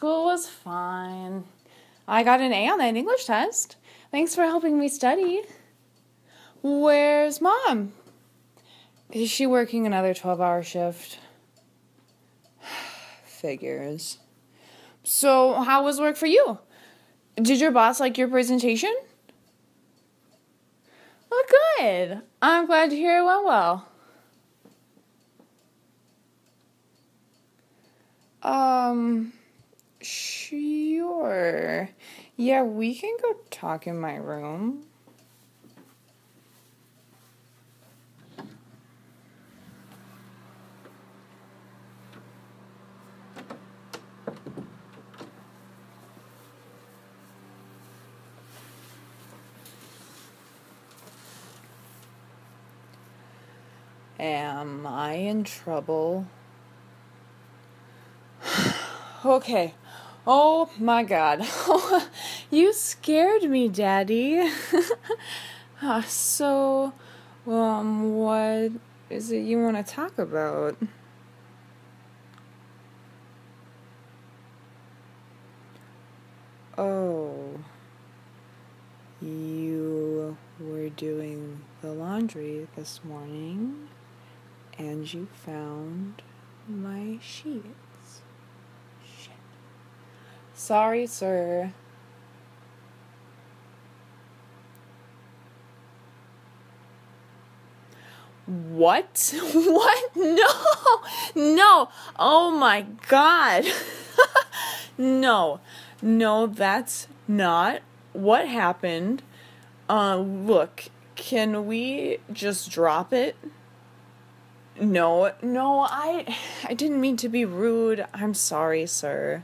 School was fine. I got an A on that English test. Thanks for helping me study. Where's Mom? Is she working another 12-hour shift? Figures. So, how was work for you? Did your boss like your presentation? Well, good. I'm glad to hear it went well. Sure. Yeah, we can go talk in my room. Am I in trouble? Okay. Oh my God. You scared me, Daddy. So, what is it you want to talk about? Oh, you were doing the laundry this morning and you found my sheets. Shit. Sorry, sir. What? What? No. Oh my God. No, that's not what happened. Look, can we just drop it? No, I didn't mean to be rude. I'm sorry, sir.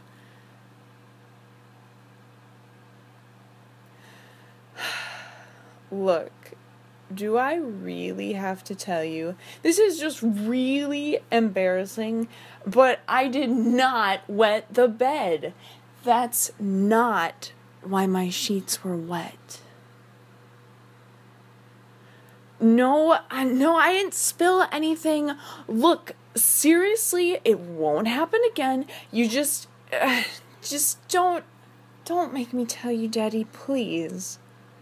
Look, do I really have to tell you? This is just really embarrassing, but I did not wet the bed. That's not why my sheets were wet. No, I didn't spill anything. Look, seriously, it won't happen again. You just don't make me tell you, Daddy, please.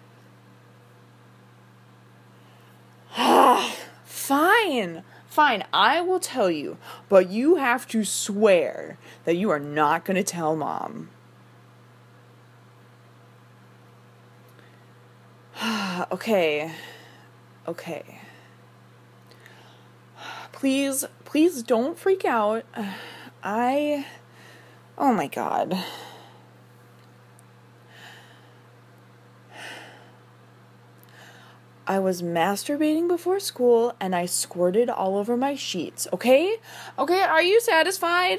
Fine, I will tell you, but you have to swear that you are not going to tell Mom. Okay. Please don't freak out. Oh my God. I was masturbating before school and I squirted all over my sheets, okay? Okay, are you satisfied?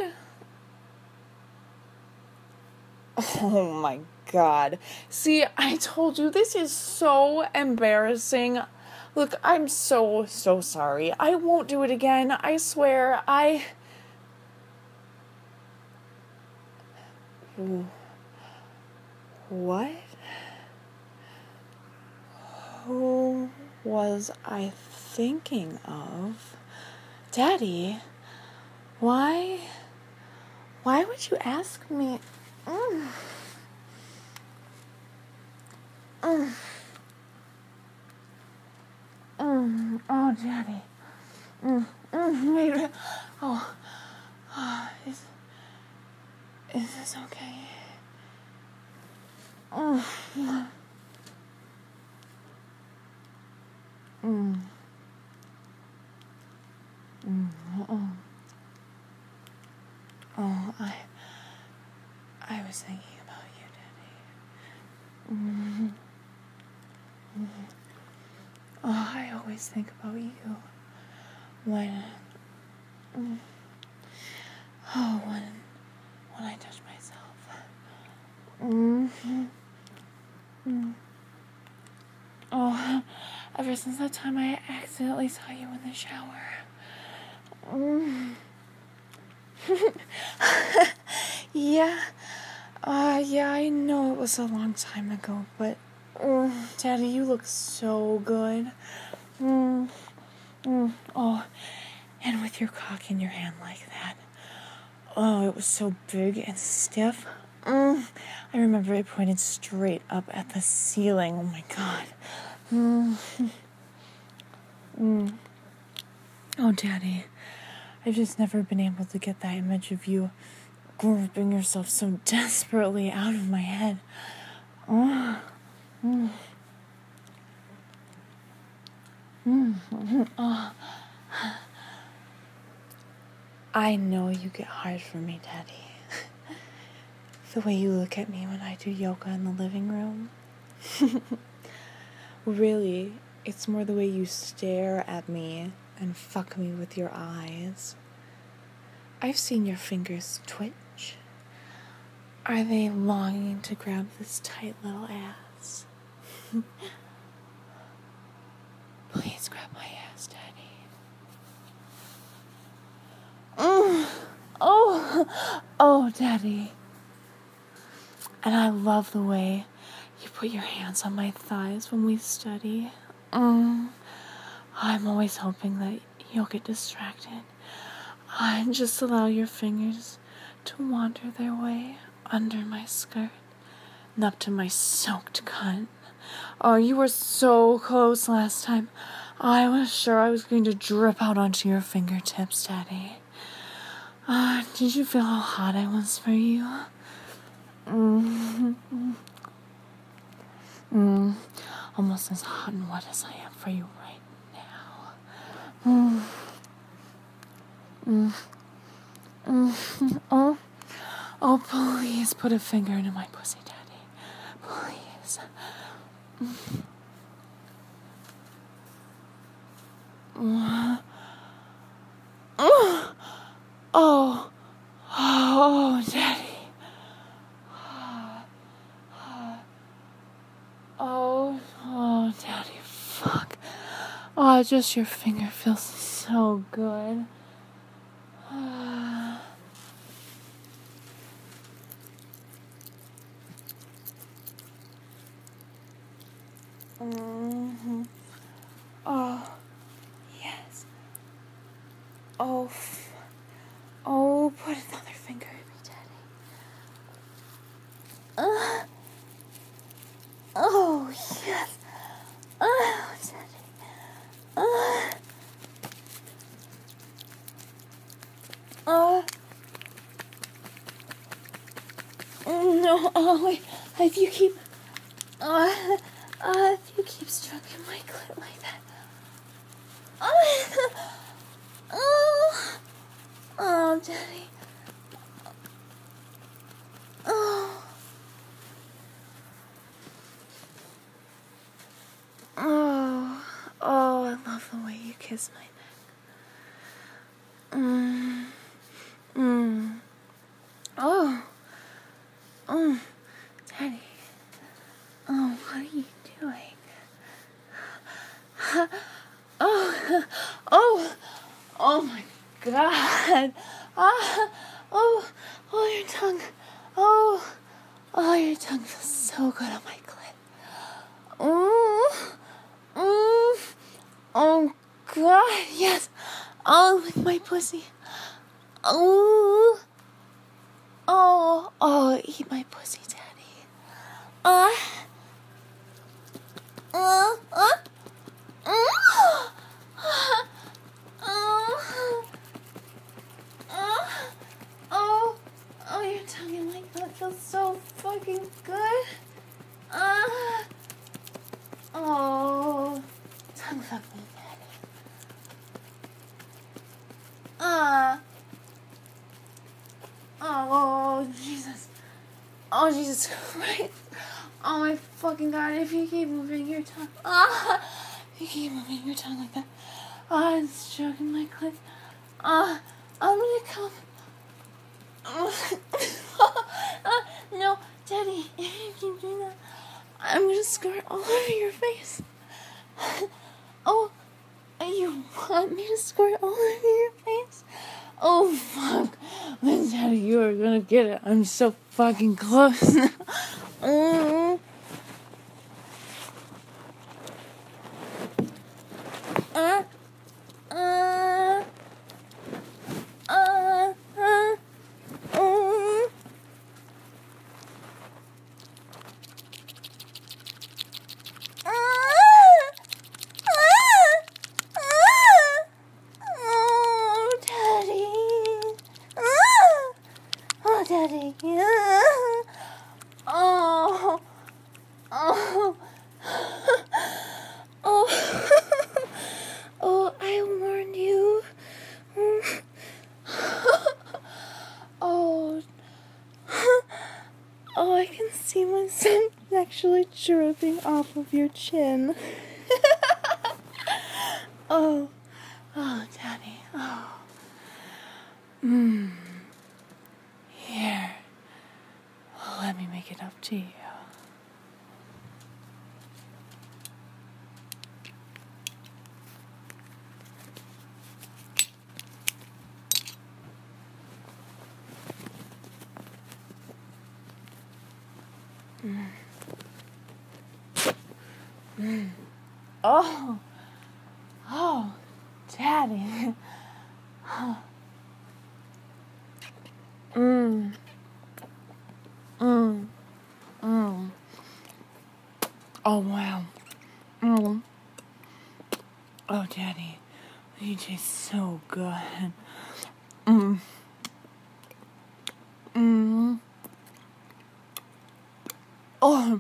Oh my God. See, I told you, this is so embarrassing. Look, I'm so sorry. I won't do it again. I swear. What? Who was I thinking of? Daddy, why would you ask me? Oh, Daddy. Is this okay? I was thinking about you, Daddy. Oh, I always think about you when I touch myself. Oh, ever since that time I accidentally saw you in the shower. Yeah, I know it was a long time ago, but Daddy, you look so good. Oh, and with your cock in your hand like that. Oh, it was so big and stiff. I remember it pointed straight up at the ceiling. Oh my God. Oh, Daddy, I've just never been able to get that image of you gripping yourself so desperately out of my head. I know you get hard for me, Daddy. The way you look at me when I do yoga in the living room. Really, it's more the way you stare at me and fuck me with your eyes. I've seen your fingers twitch. Are they longing to grab this tight little ass? Please grab my ass, Daddy. Oh, Daddy. And I love the way you put your hands on my thighs when we study. I'm always hoping that you'll get distracted. And just allow your fingers to wander their way under my skirt and up to my soaked cunt. Oh, you were so close last time. I was sure I was going to drip out onto your fingertips, Daddy. Did you feel how hot I was for you? Almost as hot and wet as I am for you right now. Oh, please put a finger into my pussy, Daddy. Please. Oh, Daddy. Oh, Daddy, fuck. Oh, just your finger feels so good. Oh, yes. Oh, put another finger in me, Daddy. Oh, yes. Oh, Daddy. No, wait. If you keep stroking my clit like that. Oh, Daddy. Oh, I love the way you kiss my neck. Daddy. Oh, what are you doing? Oh my God. Your tongue. Your tongue feels so good on my clit. Oh God, yes. Lick my pussy. Eat my pussy, Daddy. Your tongue in my clit feels so fucking good. Tongue fuck me, Daddy. Jesus. Oh, Jesus Christ. Oh, my fucking God. If you keep moving your tongue. If you keep moving your tongue like that. It's stroking my clit. I'm gonna come. No, Daddy. If you keep doing that, I'm gonna squirt all over your face. Oh, you want me to squirt all over your face? Oh, fuck. Then, Daddy, you are gonna get it. I'm so fucking close. actually dripping off of your chin. Oh, Daddy. Oh. Here. Let me make it up to you. Oh, Daddy. Oh, wow. Oh, Daddy, you taste so good. Oh.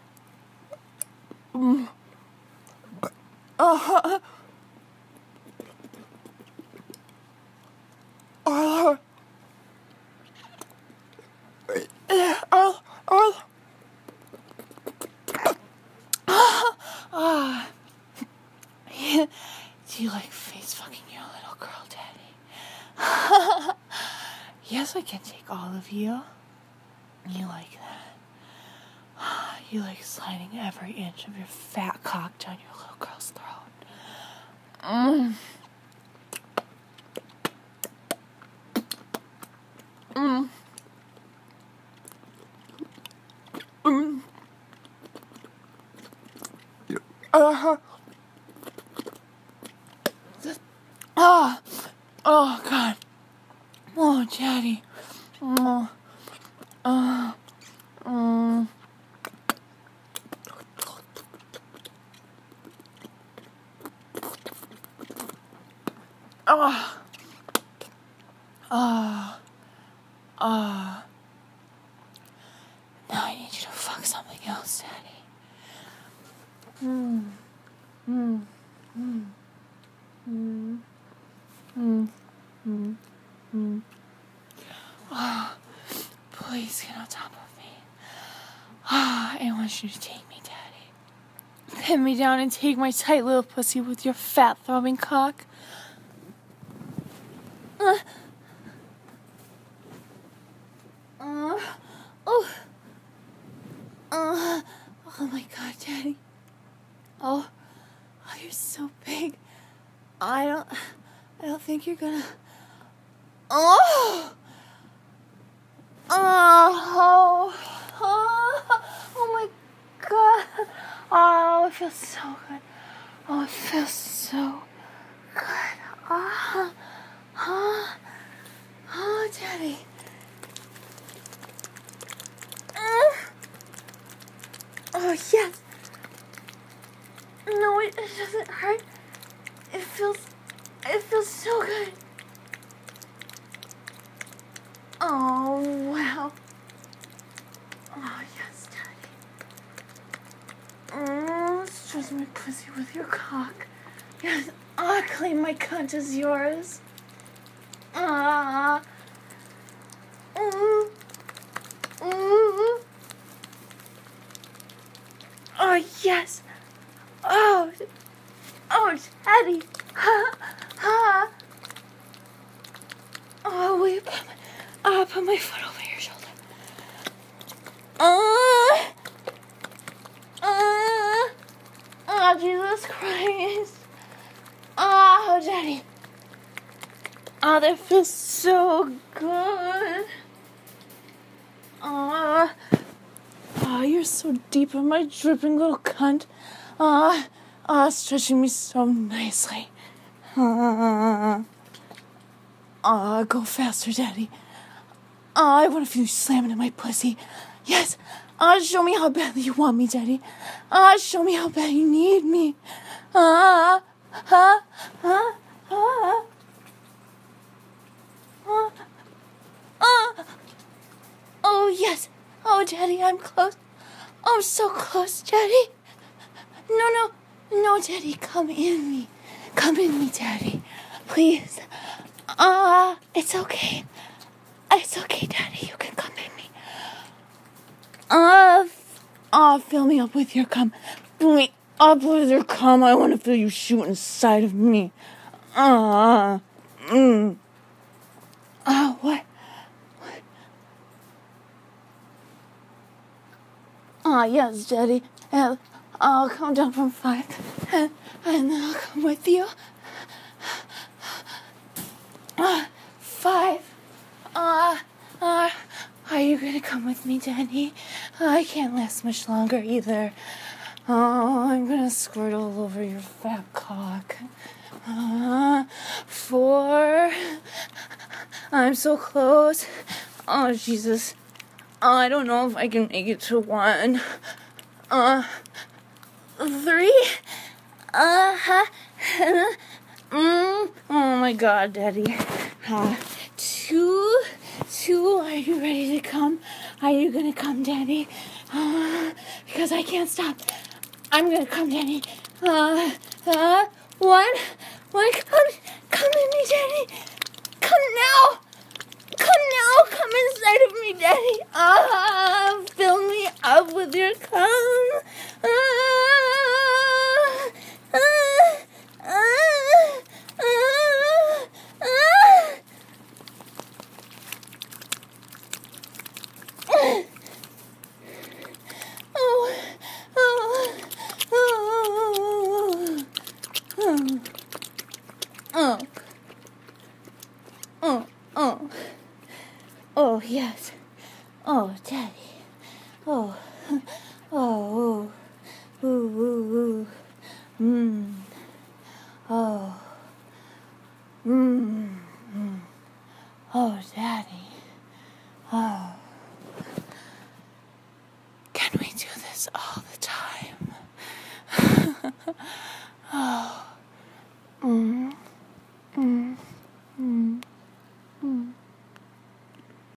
Do you like face fucking your little girl, Daddy? Yes, I can take all of you. You like that? You like sliding every inch of your fat cock down your little girl's throat. Oh, God. Oh, Daddy. Now I need you to fuck something else, Daddy. Please get on top of me. I want you to take me, Daddy. Pin me down and take my tight little pussy with your fat throbbing cock. Oh my God, Daddy. Oh, you're so big. I don't think you're gonna. Oh my God. Oh, it feels so good. Oh, it feels so good. Oh, Daddy. Oh, yes. No, it doesn't hurt. It feels so good. Oh, wow. Oh, yes, Daddy. Stress my pussy with your cock. Yes, claim my cunt as yours. Oh, yes. Oh, Daddy. Oh, will you put my foot over your shoulder? Oh, Jesus Christ. Oh, Daddy. Oh, that feels so good. Oh, you're so deep in my dripping little cunt. Stretching me so nicely. Go faster, Daddy. I want to feel you slamming in my pussy. Yes. Show me how badly you want me, Daddy. Show me how bad you need me. Oh, yes. Oh, Daddy, I'm close. Oh, so close, Daddy. No, Daddy, come in me. Come in me, Daddy. Please. It's okay. It's okay, Daddy. You can come in me. Fill me up with your cum. Fill me up with your cum. I want to feel you shoot inside of me. What? Yes, Daddy. I'll come down from 5, and then I'll come with you. 5. Are you gonna come with me, Daddy? I can't last much longer either. Oh, I'm gonna squirt all over your fat cock. 4. I'm so close. Oh, Jesus. I don't know if I can make it to 1. 3. Oh my God, Daddy. 2. Are you ready to come? Are you gonna come, Daddy? Because I can't stop. I'm gonna come, Daddy. 1. Come in me, Daddy. Come now. Come inside of me, Daddy. Fill me up with your cum. Oh, yes. Oh, Daddy. Oh. Oh. Ooh. Ooh. Oh. Oh, Daddy. Oh. Can we do this all the time? Oh.